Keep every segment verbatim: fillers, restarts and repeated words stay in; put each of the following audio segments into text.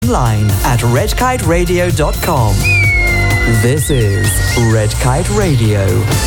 online at red kite radio dot com. This is Red Kite Radio.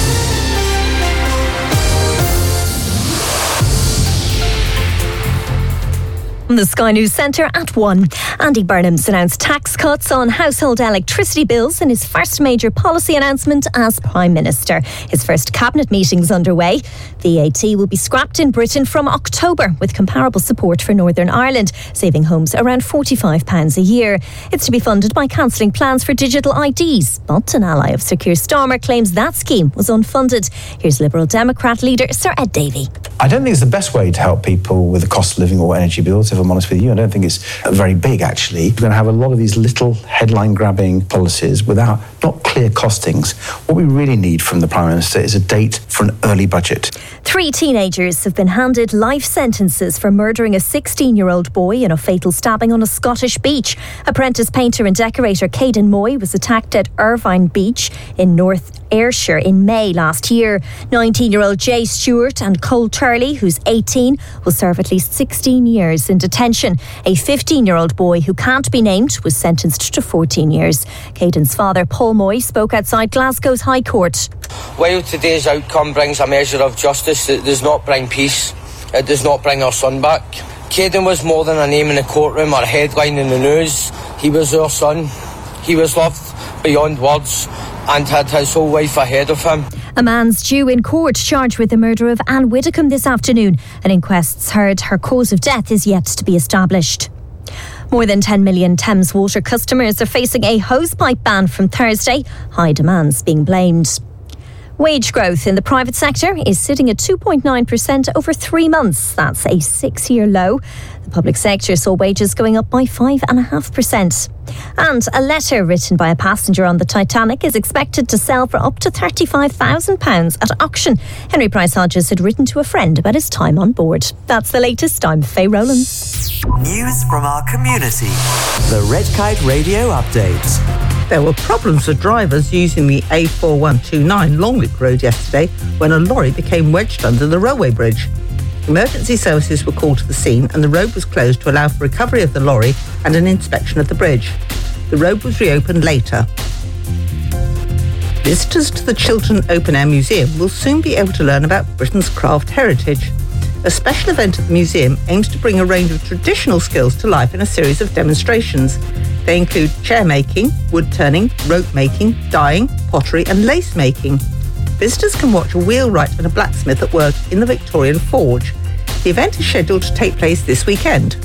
The Sky News Centre at one. Andy Burnham's announced tax cuts on household electricity bills in his first major policy announcement as Prime Minister. His first cabinet meeting's underway. The V A T will be scrapped in Britain from October, with comparable support for Northern Ireland, saving homes around forty-five pounds a year. It's to be funded by cancelling plans for digital I Ds. But an ally of Sir Keir Starmer claims that scheme was unfunded. Here's Liberal Democrat leader Sir Ed Davey. I don't think it's the best way to help people with the cost of living or energy bills, if I'm honest with you. I don't think it's very big, actually. We're going to have a lot of these little headline-grabbing policies without not clear costings. What we really need from the Prime Minister is a date for an early budget. Three teenagers have been handed life sentences for murdering a sixteen-year-old boy in a fatal stabbing on a Scottish beach. Apprentice painter and decorator Caden Moy was attacked at Irvine Beach in North Ayrshire in May last year. nineteen-year-old Jay Stewart and Cole Turley, who's eighteen, will serve at least sixteen years in detention. A fifteen-year-old boy who can't be named was sentenced to fourteen years. Caden's father, Paul Moy, spoke outside Glasgow's High Court. While today's outcome brings a measure of justice, it does not bring peace. It does not bring our son back. Caden was more than a name in the courtroom or a headline in the news. He was our son. He was loved beyond words and had his whole life ahead of him. A man's due in court charged with the murder of Anne Widdecombe this afternoon. An inquest's heard her cause of death is yet to be established. More than ten million Thames Water customers are facing a hosepipe ban from Thursday. High demands being blamed. Wage growth in the private sector is sitting at two point nine percent over three months. That's a six-year low. The public sector saw wages going up by five point five percent. And a letter written by a passenger on the Titanic is expected to sell for up to thirty-five thousand pounds at auction. Henry Price Hodges had written to a friend about his time on board. That's the latest. I'm Faye Rowlands. News from our community. The Red Kite Radio Update. There were problems for drivers using the A four one two nine Longwick Road yesterday when a lorry became wedged under the railway bridge. Emergency services were called to the scene and the road was closed to allow for recovery of the lorry and an inspection of the bridge. The road was reopened later. Visitors to the Chiltern Open Air Museum will soon be able to learn about Britain's craft heritage. A special event at the museum aims to bring a range of traditional skills to life in a series of demonstrations. They include chair making, wood turning, rope making, dyeing, pottery and lace making. Visitors can watch a wheelwright and a blacksmith at work in the Victorian Forge. The event is scheduled to take place this weekend.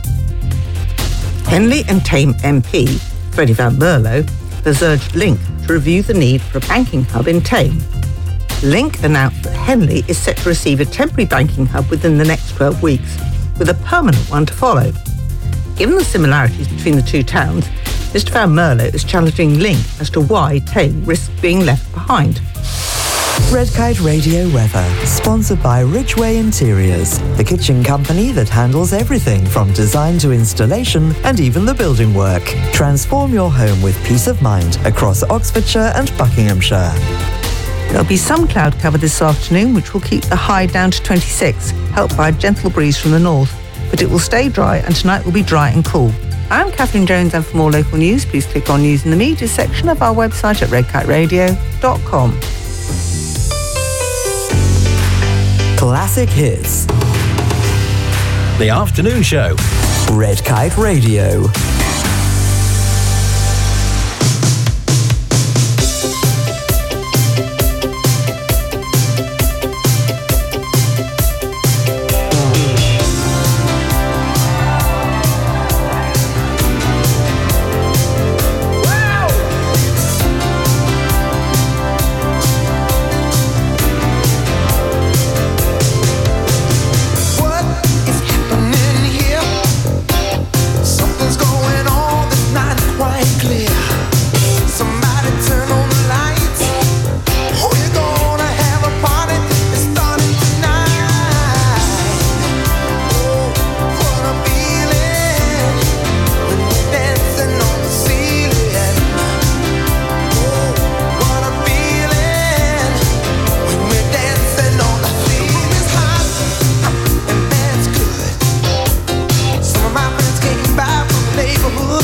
Henley and Tame M P, Freddie Van Mierlo, has urged Link to review the need for a banking hub in Tame. Link announced that Henley is set to receive a temporary banking hub within the next twelve weeks, with a permanent one to follow. Given the similarities between the two towns, Mister Van Mierlo is challenging Link as to why Tame risks being left behind. Red Kite Radio weather, sponsored by Ridgeway Interiors, the kitchen company that handles everything from design to installation and even the building work. Transform your home with peace of mind across Oxfordshire and Buckinghamshire. There'll be some cloud cover this afternoon, which will keep the high down to twenty-six, helped by a gentle breeze from the north. But it will stay dry and tonight will be dry and cool. I'm Catherine Jones, and for more local news, please click on News in the Media section of our website at red kite radio dot com. Classic hits. The afternoon show. Red Kite Radio. What is happening here? Something's going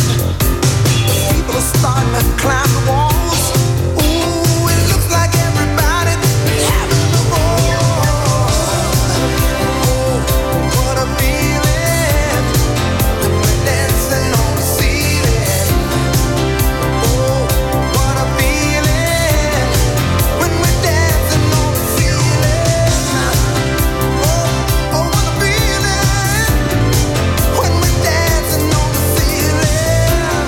When we're dancing on the ceiling.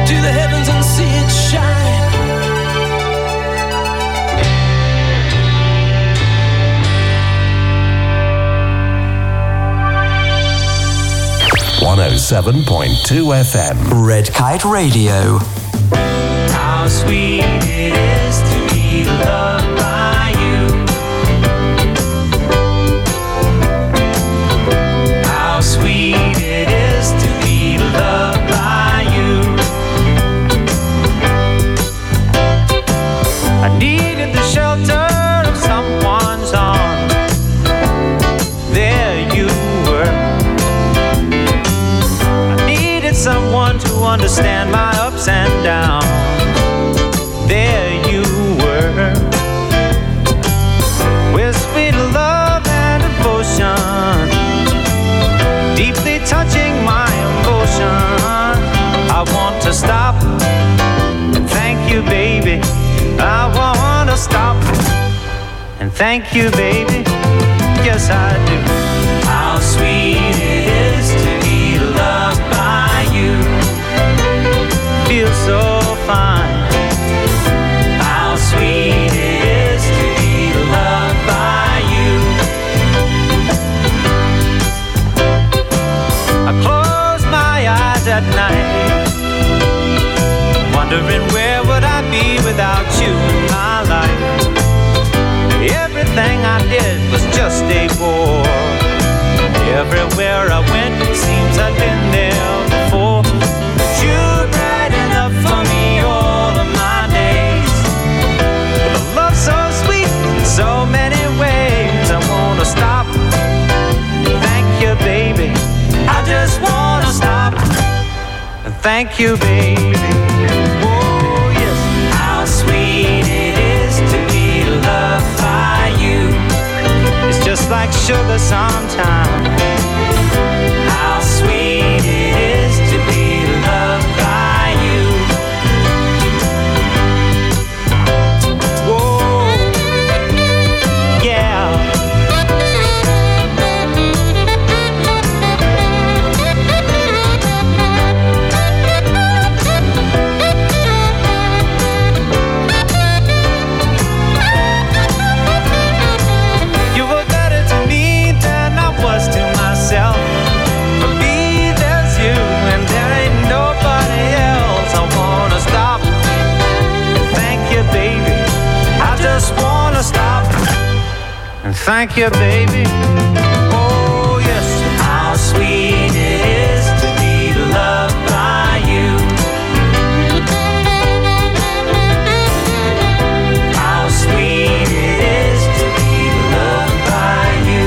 to the heavens and see it shine. one oh seven point two F M. Red Kite Radio. How sweet it is to be loved by you. How sweet it is to be loved by you. I needed the shelter of someone's arms. There you were. Someone to understand my ups and downs. There you were, with sweet love and devotion, deeply touching my emotion. I want to stop and thank you, baby. I want to stop and thank you, baby. Yes, I do. How sweet it is to be loved by you. Feel so fine. How sweet it is to be loved by you. I close my eyes at night, wondering where would I be without you in my life. Everything I did was just a bore. Everywhere I went, it seems I've been there before. But you're bright enough for me all of my days. With a love so sweet in so many ways. I wanna stop. Thank you, baby. I just wanna stop. Thank you, baby. Oh, yes. How sweet it is to be loved by you. It's just like sugar sometimes. How sweet it is to be loved by you. Whoa, yeah. You were better to me than I was to myself. For me, there's you, and there ain't nobody else. I wanna stop. Thank you, baby. I just wanna stop. And thank you, baby. Oh, yes. How sweet it is to be loved by you. How sweet it is to be loved by you.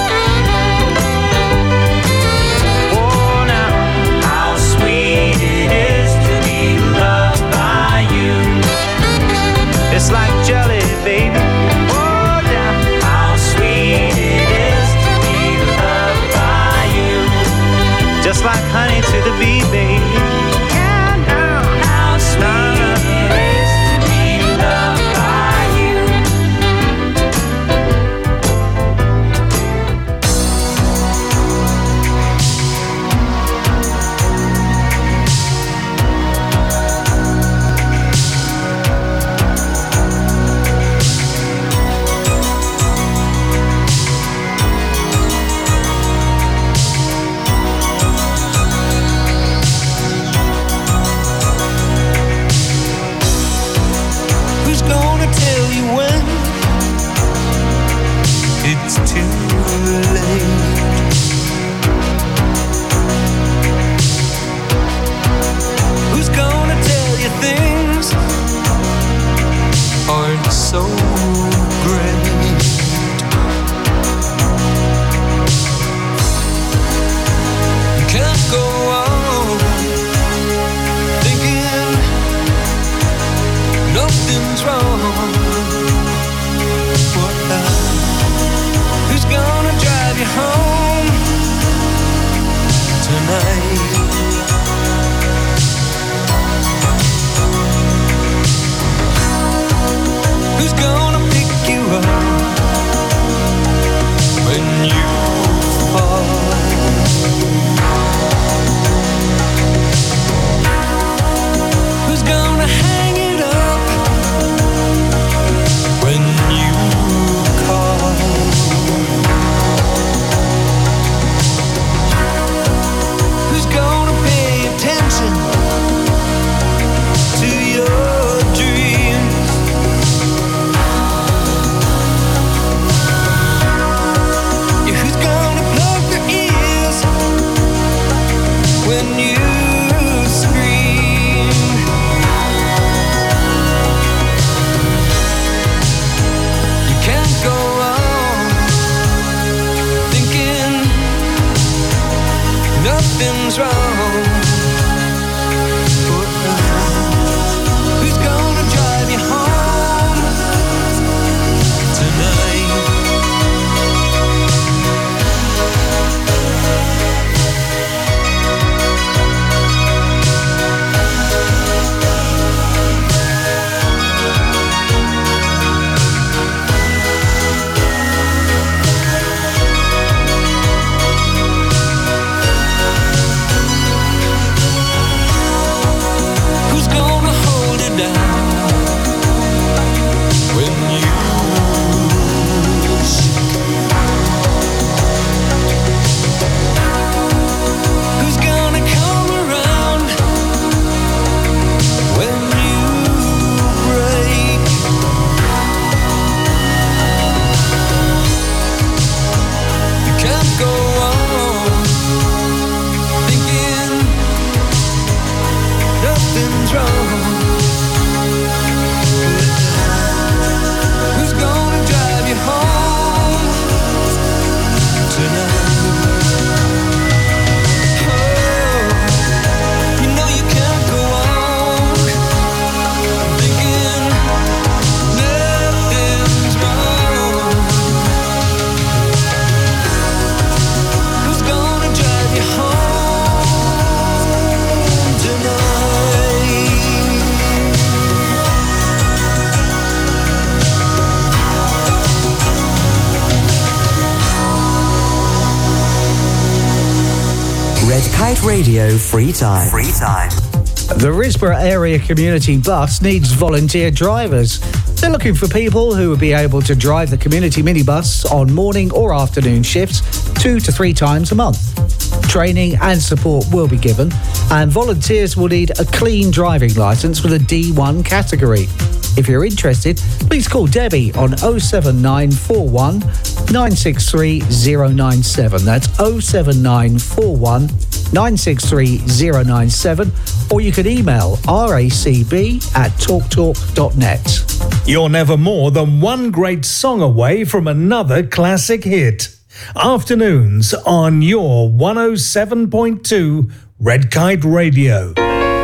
Oh, now, how sweet it is to be loved by you. It's like jelly, baby. Oh, yeah. How sweet it is to be loved by you. Just like honey to the bee, baby. Yeah, now, how sweet it is to be loved by you. Who's gonna tell you when it's too late? Who's gonna tell you things aren't so great? You can't go on thinking nothing's wrong. What now? Who's gonna drive you home tonight? Who's gonna Kite Radio Free Time. Free Time. The Risborough Area Community Bus needs volunteer drivers. They're looking for people who will be able to drive the community minibus on morning or afternoon shifts two to three times a month. Training and support will be given, and volunteers will need a clean driving licence with a D one category. If you're interested, please call Debbie on oh seven nine four one nine six three oh nine seven. That's oh seven nine four one nine six three oh nine seven, or you can email racb at talktalk dot net. You're never more than one great song away from another classic hit. Afternoons on your one oh seven point two Red Kite Radio.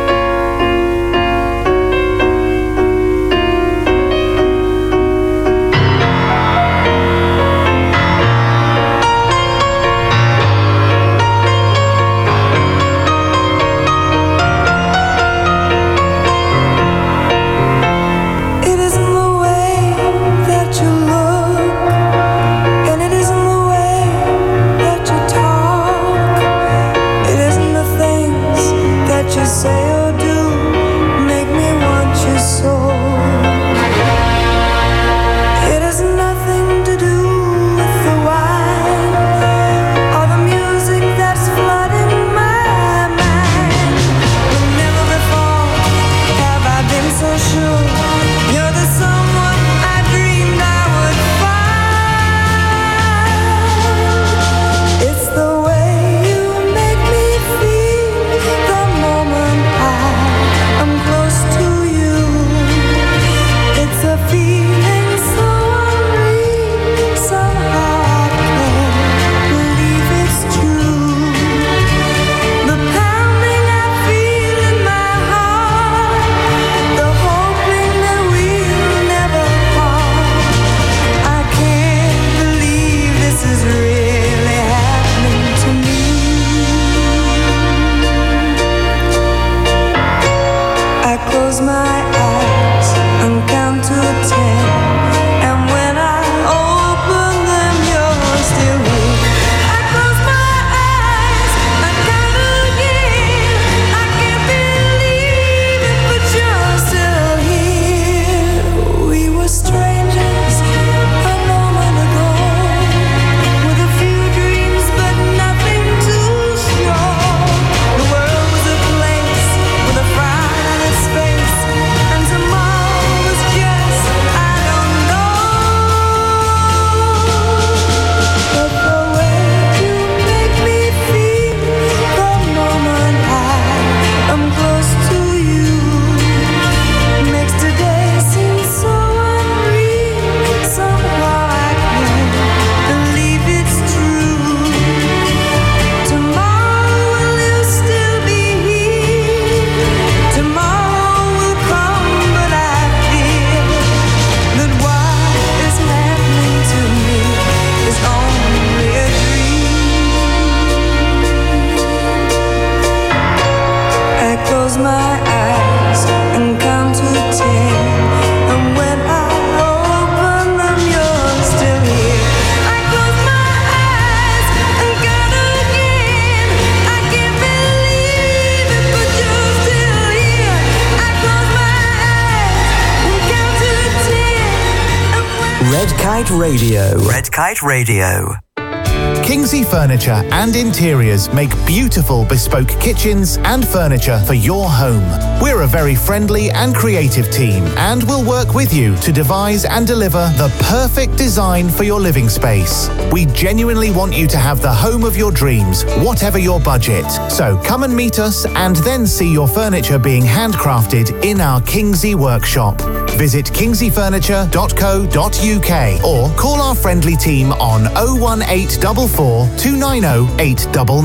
Radio. Red Kite Radio. Kingsley Furniture and Interiors make beautiful bespoke kitchens and furniture for your home. We're a very friendly and creative team and will work with you to devise and deliver the perfect design for your living space. We genuinely want you to have the home of your dreams, whatever your budget. So come and meet us and then see your furniture being handcrafted in our Kingsley workshop. Visit kingsley furniture dot co dot uk or call our friendly team on oh one eight four four two nine oh eight nine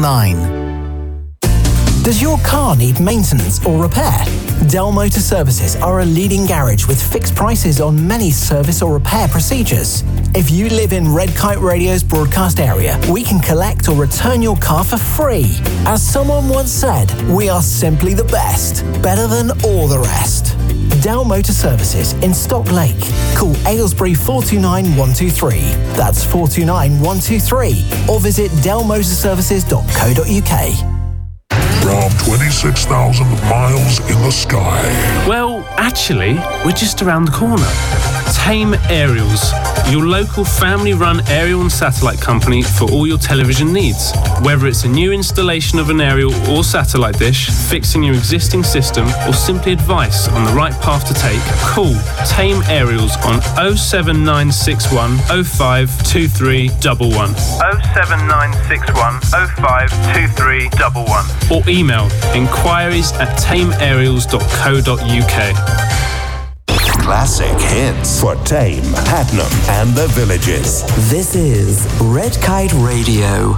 nine. Does your car need maintenance or repair? Dell Motor Services are a leading garage with fixed prices on many service or repair procedures. If you live in Red Kite Radio's broadcast area, we can collect or return your car for free. As someone once said, we are simply the best, better than all the rest. Dell Motor Services in Stock Lake. Call Aylesbury four two nine one two three. That's four two nine one two three. Or visit dell motor services dot co dot uk. from twenty-six thousand miles in the sky. Well, actually, we're just around the corner. Tame Aerials, your local family-run aerial and satellite company for all your television needs. Whether it's a new installation of an aerial or satellite dish, fixing your existing system, or simply advice on the right path to take, call Tame Aerials on oh seven nine six one oh five two three one one. oh seven nine six one oh five two three one one. Or email inquiries at tame aerials dot co dot uk. Classic hits for Tame, Hatnam, and the Villages. This is Red Kite Radio.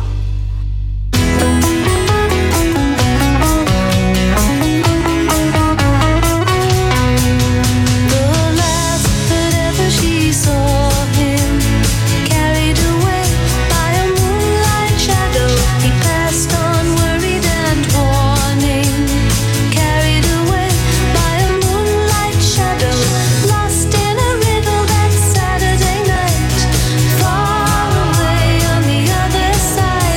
Far away on the other side.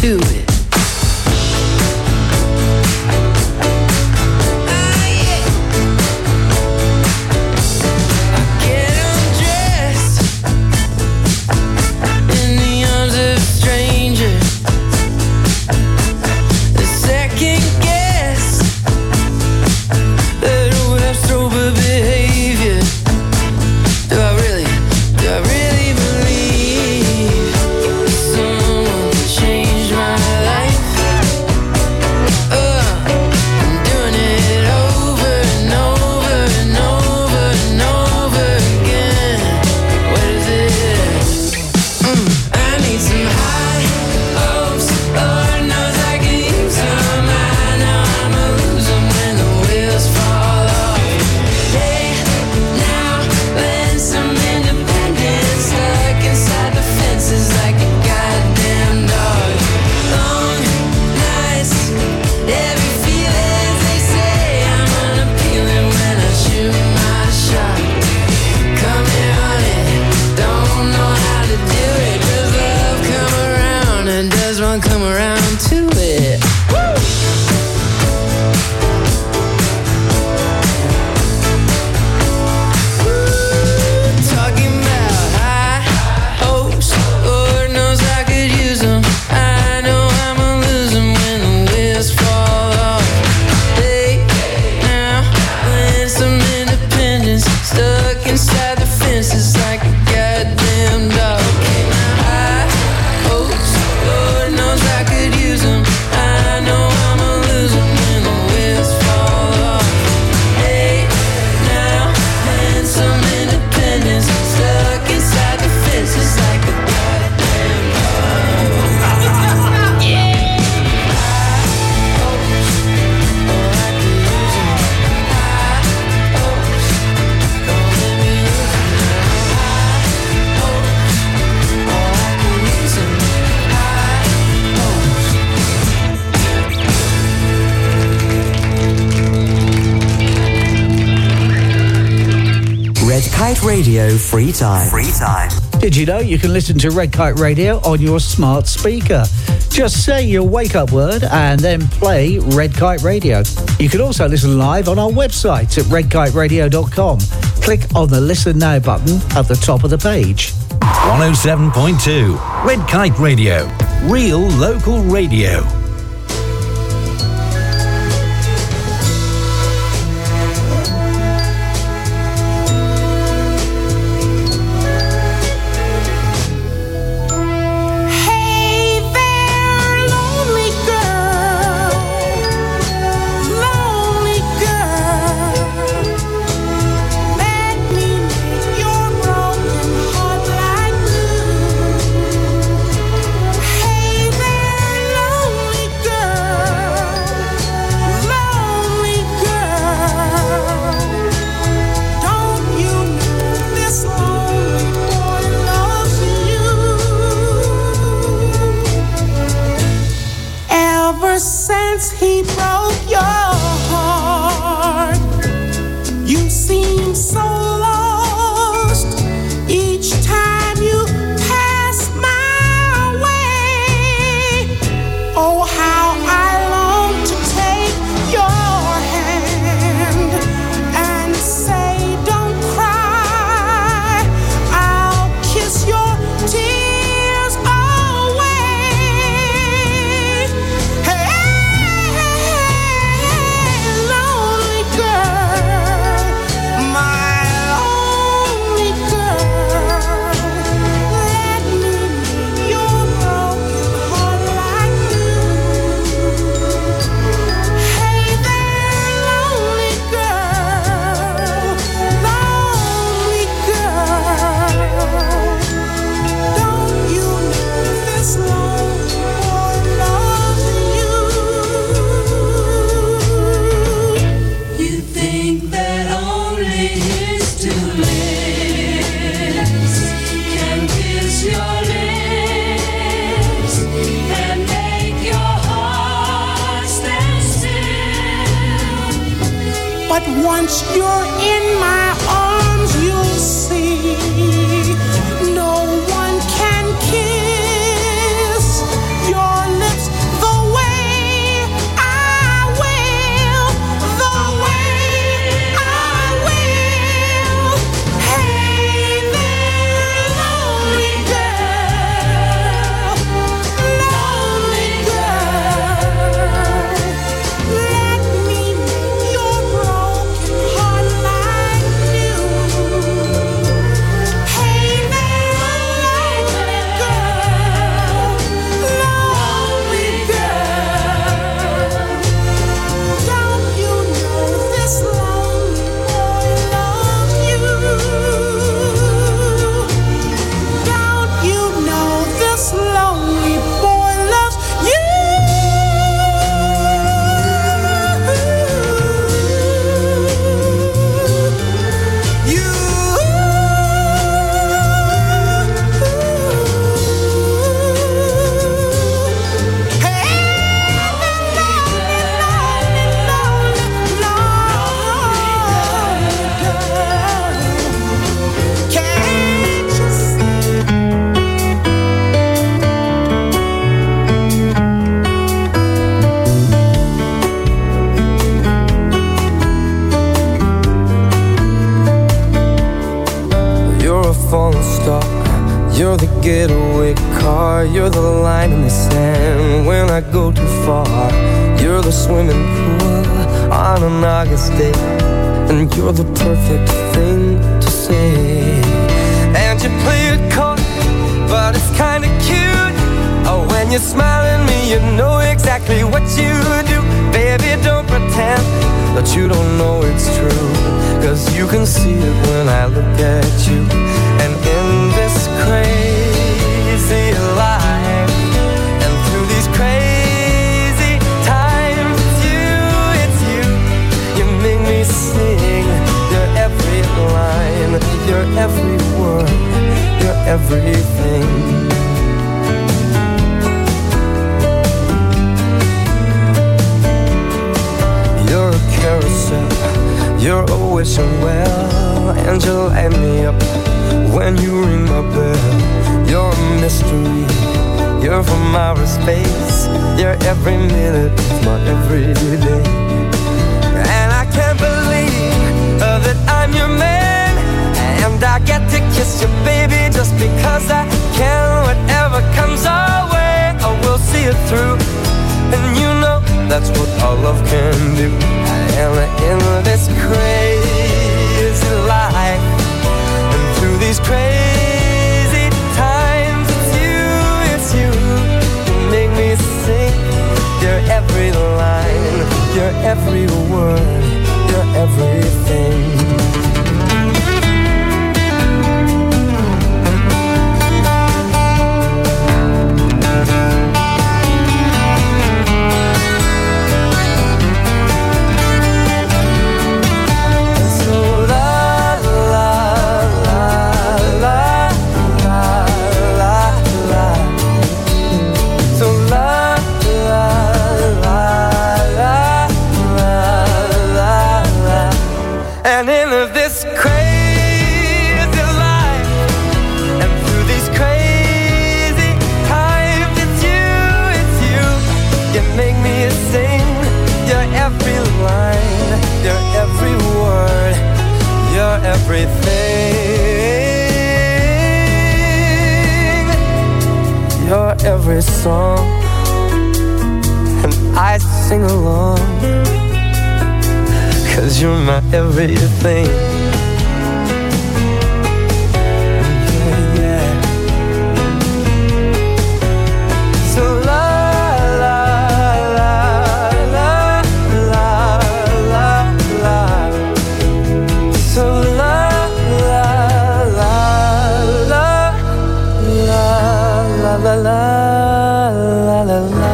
to it. Radio Free Time. Free Time. Did you know you can listen to Red Kite Radio on your smart speaker? Just say your wake-up word and then play Red Kite Radio. You can also listen live on our website at red kite radio dot com. Click on the Listen Now button at the top of the page. one oh seven point two Red Kite Radio. Real local radio. Once you're in my arms, you'll see no one can kiss your lips I go too far. You're the swimming pool on an August day, and you're the perfect thing to say. And you play it coy, but it's kinda cute. Oh, when you smile at me, you know exactly what you do. Baby, don't pretend that you don't know it's true, 'cause you can see it when I look at you. And in this crazy life, and through these crazy times, it's you, it's you. You make me sing your every line, your every word, your everything. You're a carousel, you're always so well, and you light me up when you ring my bell. You're a mystery, you're from outer space, you're every minute of my everyday. And I can't believe uh, that I'm your man, and I get to kiss you, baby, just because I can. Whatever comes our way, I will see it through. And you know that's what our love can do. And in this crazy life, and through these crazy times, it's you, it's you. You make me sing your every line, your every word, your everything. And in this crazy life, and through these crazy times, it's you, it's you. You make me sing your every line, your every word, your everything, your every song. And I sing along, 'cause you're my everything. Yeah, yeah. So la la la la la la la. So la la la la la la la la la la.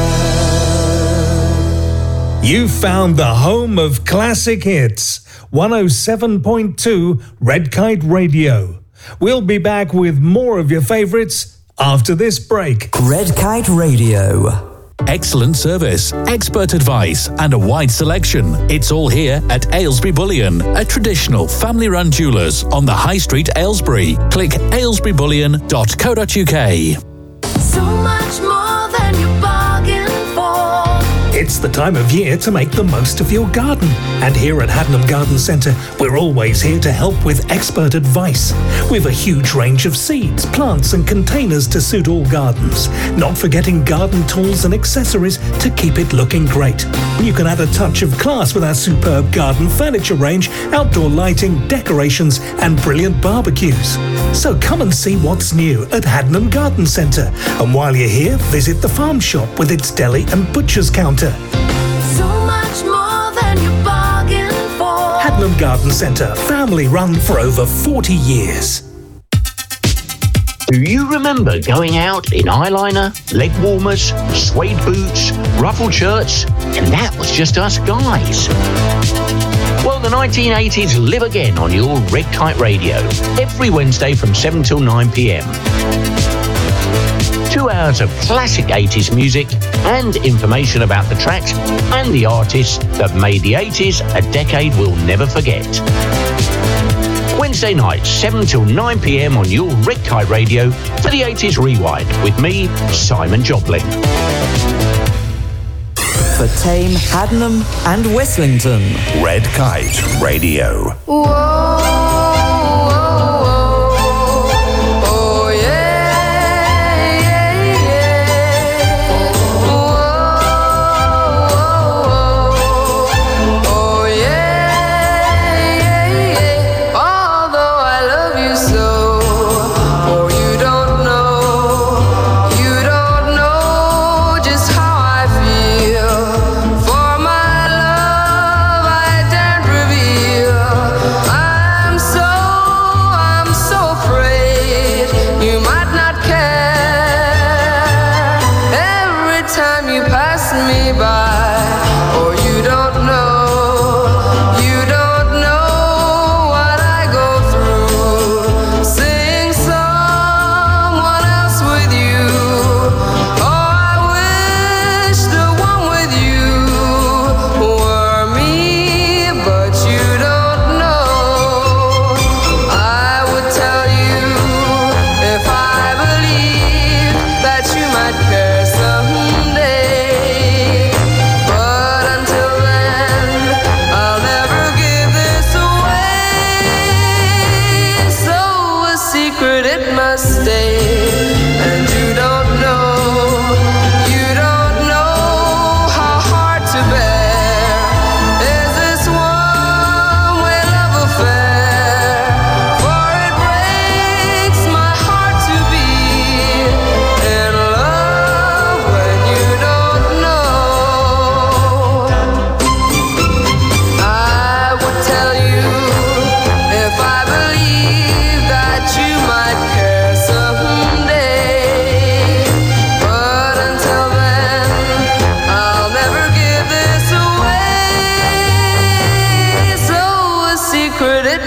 You found the home of classic hits, one oh seven point two Red Kite Radio. We'll be back with more of your favourites after this break. Red Kite Radio. Excellent service, expert advice, and a wide selection. It's all here at Aylesbury Bullion, a traditional family-run jewellers on the High Street, Aylesbury. Click aylesbury bullion dot co dot uk. So much more than you bargained for. It's the time of year to make the most of your garden. And here at Haddenham Garden Centre, we're always here to help with expert advice. We've a huge range of seeds, plants and containers to suit all gardens. Not forgetting garden tools and accessories to keep it looking great. You can add a touch of class with our superb garden furniture range, outdoor lighting, decorations and brilliant barbecues. So come and see what's new at Haddenham Garden Centre. And while you're here, visit the farm shop with its deli and butcher's counter. So much more than you bargained for. Haddenham Garden Centre, family run for over forty years. Do you remember going out in eyeliner, leg warmers, suede boots, ruffled shirts, and that was just us guys? Well, the nineteen eighties live again on your Red Kite Radio, every Wednesday from seven till nine p.m. Two hours of classic eighties music and information about the tracks and the artists that made the eighties a decade we'll never forget. Wednesday nights, seven till nine p.m. on your Red Kite Radio for the eighties Rewind with me, Simon Joplin. For Tame, Haddenham and Westlington. Red Kite Radio. Oh yeah, yeah, yeah.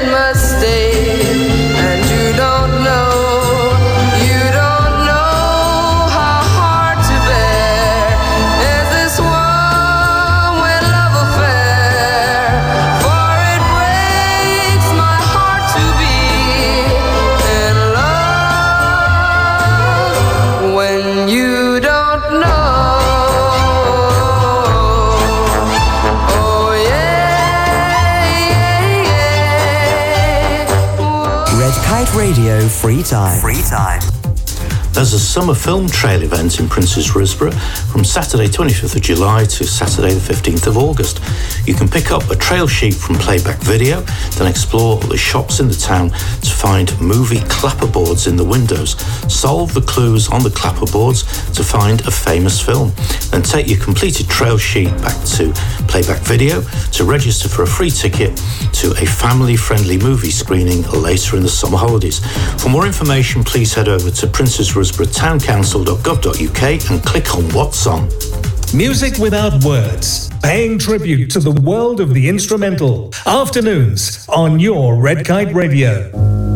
Radio Free Time. Free Time. There's a summer film trail event in Princes Risborough from Saturday twenty-fifth of July to Saturday the fifteenth of August. You can pick up a trail sheet from Playback Video, then explore the shops in the town to find movie clapperboards in the windows, solve the clues on the clapperboards to find a famous film, then take your completed trail sheet back to Playback Video to register for a free ticket to a family-friendly movie screening later in the summer holidays. For more information, please head over to Princes Risborough Town Council dot gov dot U K and click on What's On. Music without words, paying tribute to the world of the instrumental. Afternoons on your Red Kite Radio.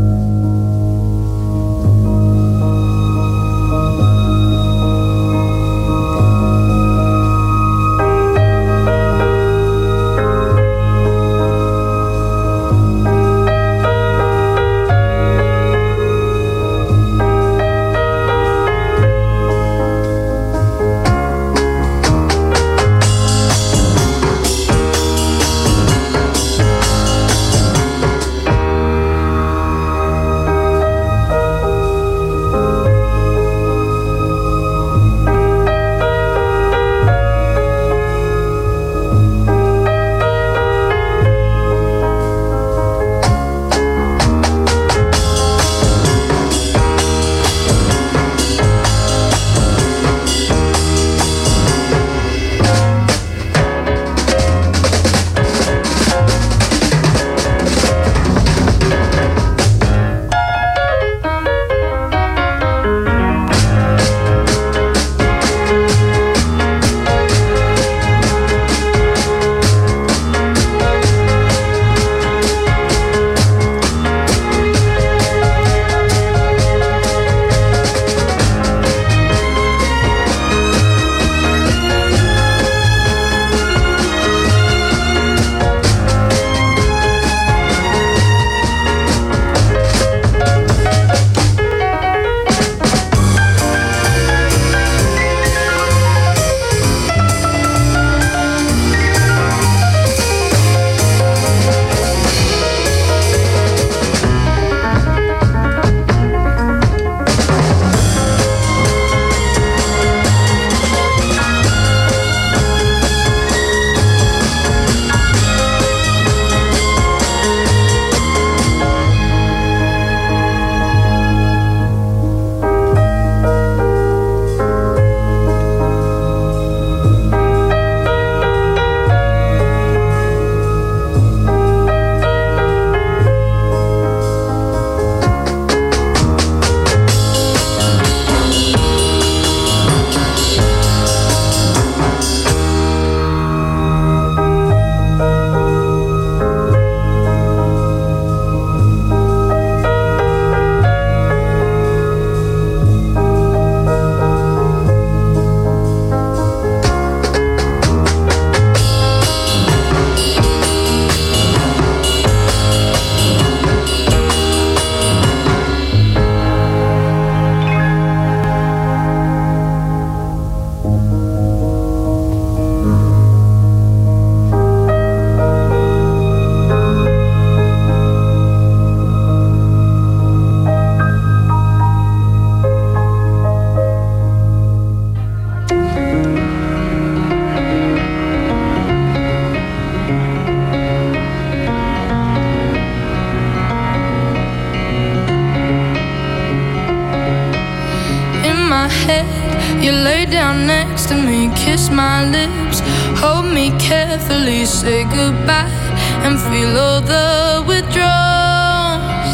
You lay down next to me, kiss my lips, hold me carefully, say goodbye, and feel all the withdrawals.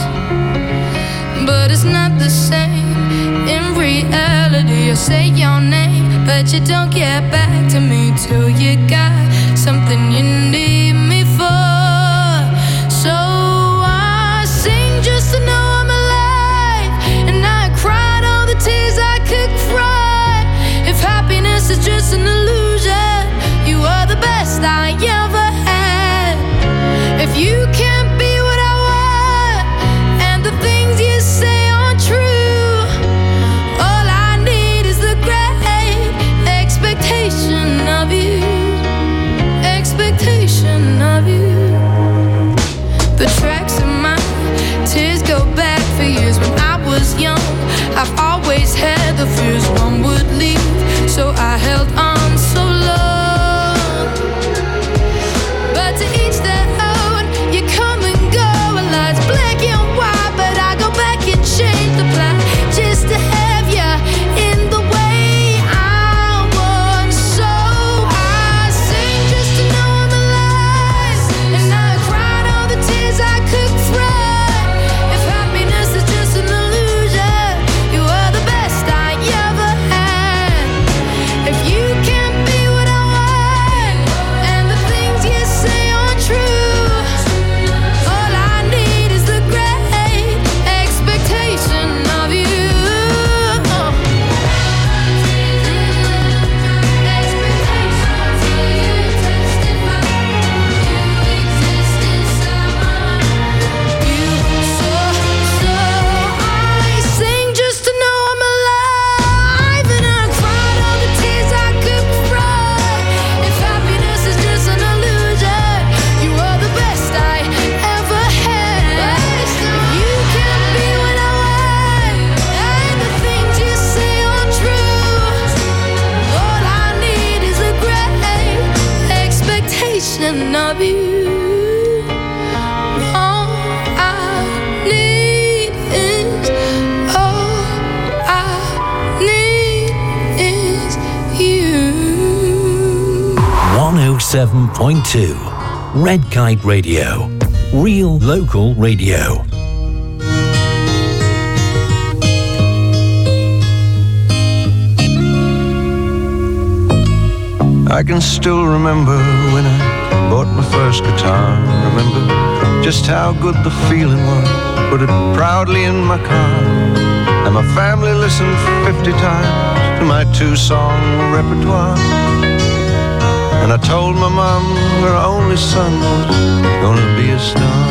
But it's not the same. In reality, I say your name, but you don't get back to me till you got something you need me for. So I happiness is just an illusion. You are the best I ever had. If you can't be what I want, and the things you say aren't true, all I need is the great expectation of you. Expectation of you. The tracks of my tears go back for years. When I was young, I've always had the fears one would leave, so I held on so long. But to each their own, you come and go, and life's black and white, but I go back and change the plan just to have you in the way I want. So I sing just to know I'm alive, and I cried all the tears I could cry. If happiness is just an illusion, you are the best I ever had. If you can't be what I want, and the things you say aren't true, all I need is the great expectation of you. I sing just to know I'm alive, and I cried all the tears I could cry. If happiness is just an illusion, you are the best I ever had. If you can't be what I want, and the things you say aren't true, all I need is a great expectation of you. All I need is, all I need is you. one oh seven point two Red Kite Radio. Real local radio. I can still remember when I bought my first guitar. Remember just how good the feeling was. Put it proudly in my car, and my family listened fifty times to my two-song repertoire. And I told my mom her only son was gonna be a star.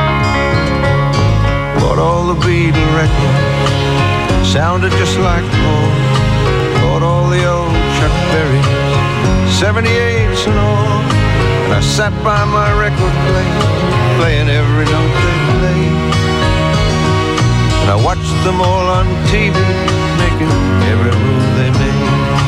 Bought all the Beatle records, sounded just like home. Bought all the old Chuck Berry seventy-eights and all, and I sat by my record player, playing every note they played. And I watched them all on T V, making every move they made.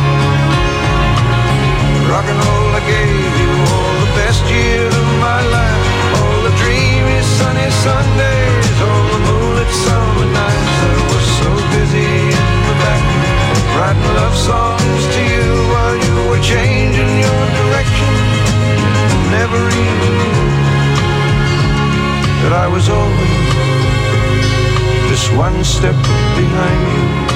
Rock and roll, I gave you all the best years of my life, all the dreamy sunny Sundays, all the moonlit summer nights. I was so busy in the back, writing love songs to you while you were changing your direction. Never even knew that I was always just one step behind you.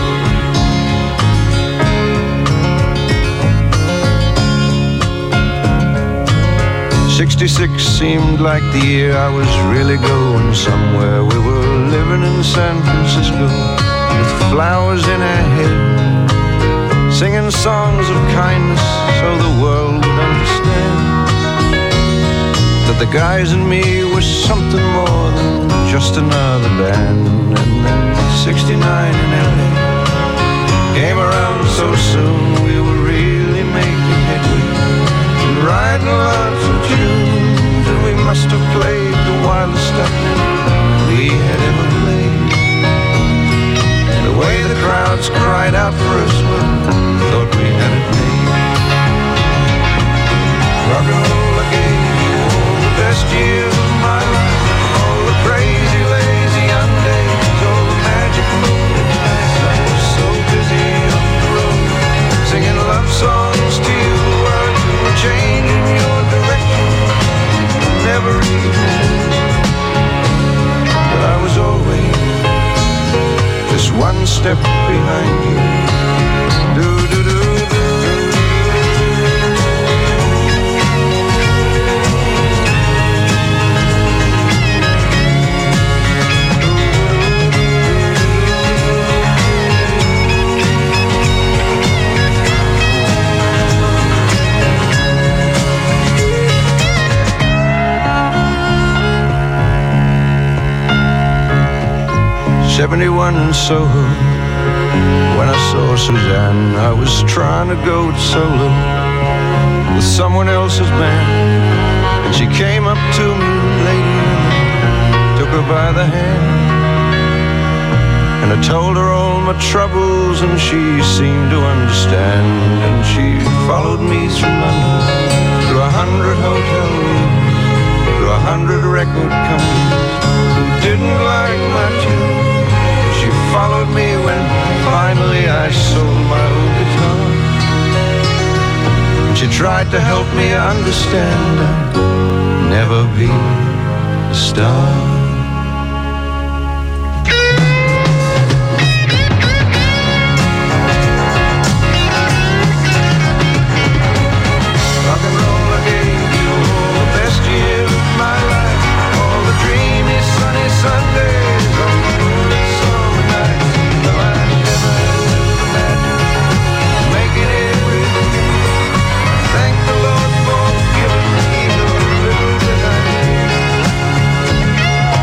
Sixty-six seemed like the year I was really going somewhere. We were living in San Francisco with flowers in our hair, singing songs of kindness so the world would understand that the guys and me were something more than just another band. And then sixty-nine in L A came around so soon, we were really making headway, riding lots of tunes, and we must have played the wildest stuff we had ever played. The way the crowds cried out for us, well, thought we had it made. Rock and roll, I gave you all the best years of my life, all the crazy, lazy young days, all the magic moonlit nights. I was so busy on the road, singing love songs to you while you were changing your direction. Never even knew that I was always just one step behind you. Do do do do. seventy-one in Soho. When I saw Suzanne, I was trying to go solo with someone else's band. And she came up to me, lady, and I took her by the hand. And I told her all my troubles, and she seemed to understand. And she followed me through London, through a hundred hotel rooms, through a hundred record companies who didn't like my tune. She followed me when finally I sold my old guitar. And she tried to help me understand I'd never be a star. Sundays on moonlit summer nights. No, I never imagined making it with you. Thank the Lord for giving me the little that I need.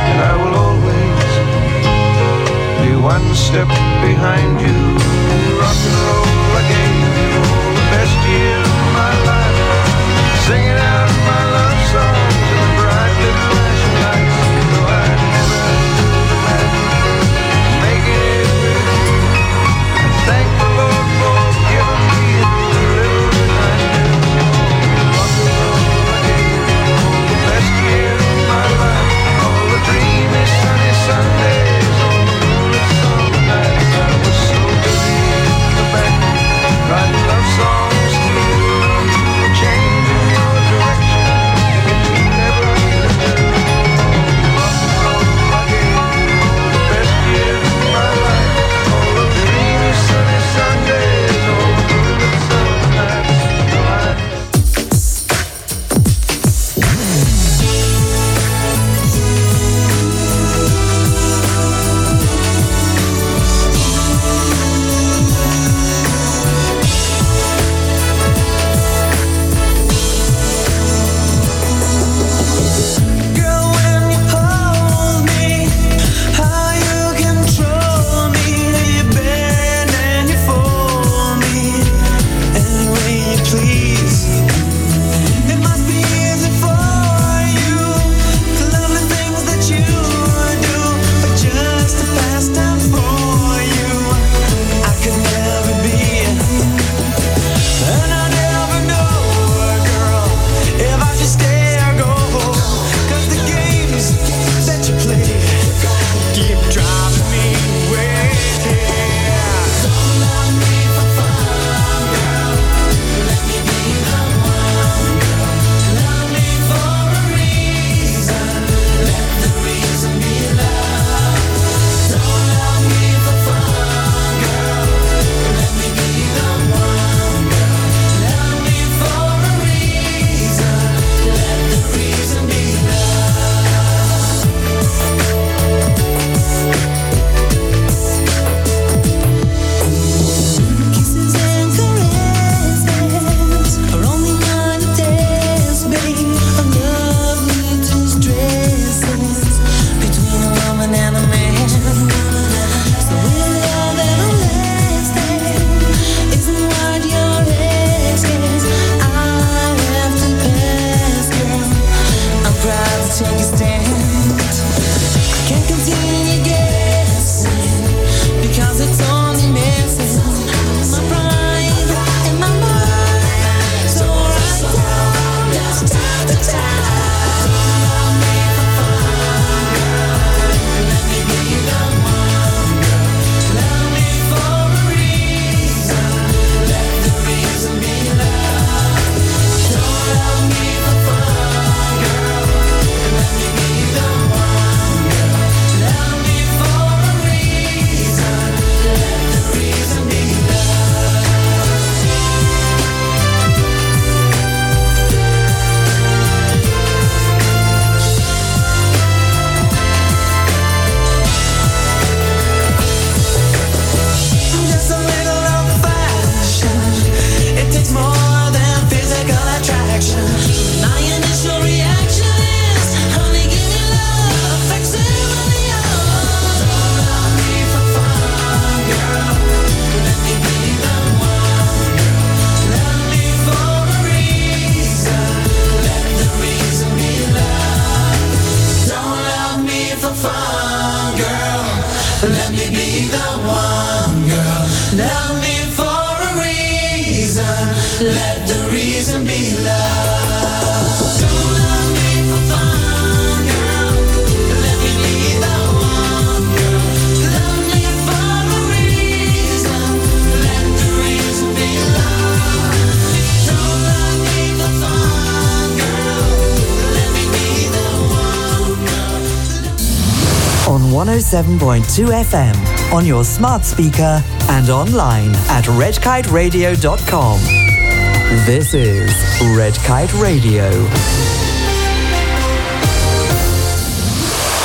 Let the reason be love. Don't love me for fun, girl. Let me be the one, girl. Love me for a reason. Let the reason be love. Don't love me for fun, girl. Let me be the one, girl. On one oh seven point two F M, on your smart speaker and online at red kite radio dot com. This is Red Kite Radio.